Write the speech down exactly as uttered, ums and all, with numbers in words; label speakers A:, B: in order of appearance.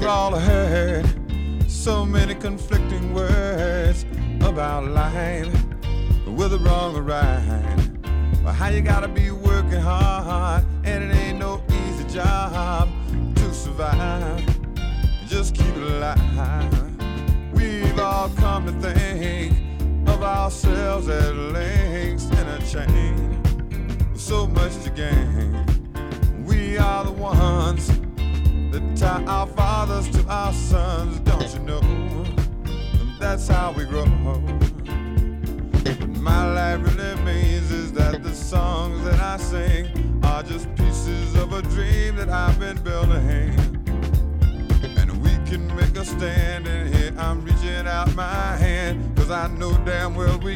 A: all heard so many conflicting words about life, whether wrong or right, or how you gotta be working hard, and it ain't no easy job to survive. Just keep it alive. We've all come to think of ourselves as links in a chain, with so much to gain. We are the ones that tie our fathers to our sons, don't you know? That's how we grow. What my life really means is that the songs that I sing are just pieces of a dream that I've been building. And we can make a stand, and here I'm reaching out my hand, 'cause I know damn well we